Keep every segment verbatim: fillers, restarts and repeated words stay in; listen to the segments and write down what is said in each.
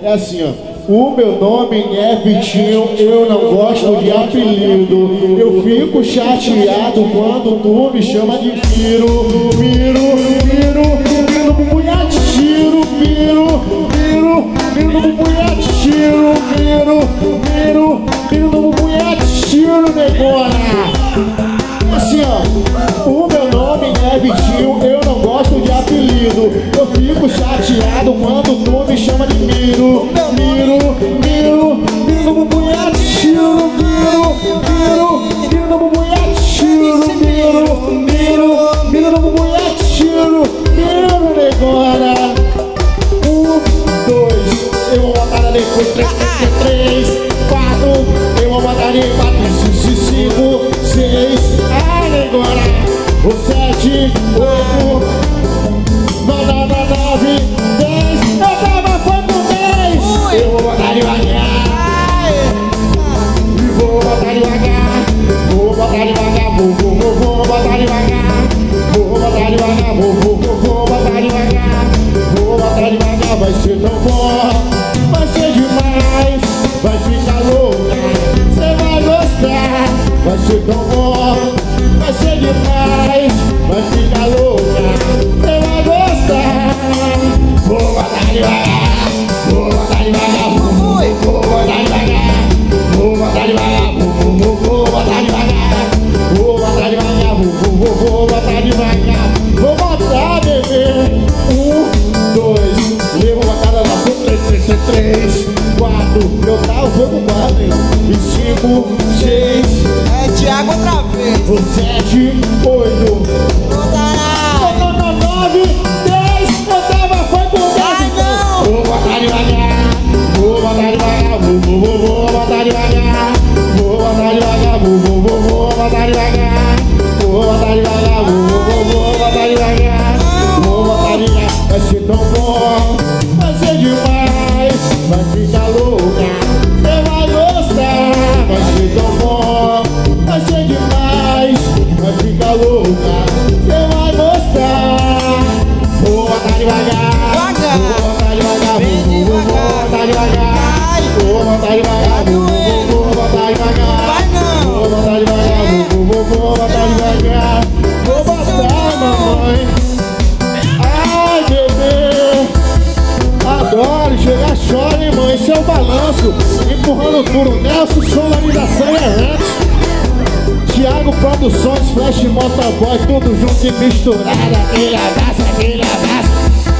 É assim, ó. O meu nome é Vitinho, eu não gosto de apelido. Eu fico chateado quando tu me chama de Piro. Piro, Piro, Piro no punhado, tiro, Piro, Piro, Piro no punhado, tiro, Piro, Piro, Piro no punhado, tiro, negona. Assim, ó. O meu nome é Vitinho, eu não gosto de apelido. Eu fico chateado quando tu me chama de Miro. Miro, Miro, Miro no punhado, tiro, Miro, Miro, Miro no punhado, tiro, Miro, Miro, Miro no punhado, tiro, Miro, negona. Um, dois, eu vou botar ali depois, três, três, três, quatro, eu vou botar ali quatro, cinco, cinco, seis, ai, negona. O sete, oito, nove, nove, dez, eu tava foi com dez. Eu vou botar devagar, e vou botar devagar, vou botar devagar, vou, vou, vou, vou botar devagar, vou botar devagar, vou, vou, vou, vou botar devagar, vou botar devagar, vai ser tão bom, vai ser demais, vai ficar louca, cê vai gostar, vai ser tão bom, vai ser demais, vai ficar louca, cê vai gostar, vou botar devagar, vou botar devagar, vou, vou botar devagar, vou botar devagar, vou, vou, vou botar devagar, vou botar devagar, vou, vou, vou botar devagar, vou botar, bebê. Um, dois, levo uma cara na boca, três, três, três, três, quatro, eu tava, foi com quatro, hein? E cinco, seis, é Thiago outra vez. o sete, oito, nove, dez, eu tava, foi com dez, então. Vou botar devagar, vou botar devagar, vou, vou, vou, vou botar devagar, vou botar devagar, vou, vou, vou, vou botar devagar, vou botar devagar, vou, vou, vou, vou botar devagar, vou botar devagar, vai ser tão bom, vai ser demais, vai ficar louca, cê vai gostar, vai ser tão bom, vai ser demais, vai ficar louca, cê vai gostar, vou botar devagar, vou botar devagar, vou, vou, vou botar devagar, vou botar devagar, vou, vou, vou botar devagar, vou botar devagar, vou, vou, vou botar devagar, vou botar, mamãe. Ai, bebê, adoro chegar, chora, hein, mãe, esse é o balanço, empurrando tudo, Nelson, sonorização e eventos, Thiago Produções, Flash Motoboy, tudo junto e misturado, aquele abraço, aquele abraço.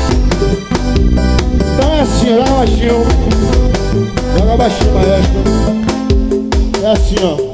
Então é assim, joga baixinho, joga baixinho, maestro, é assim, ó.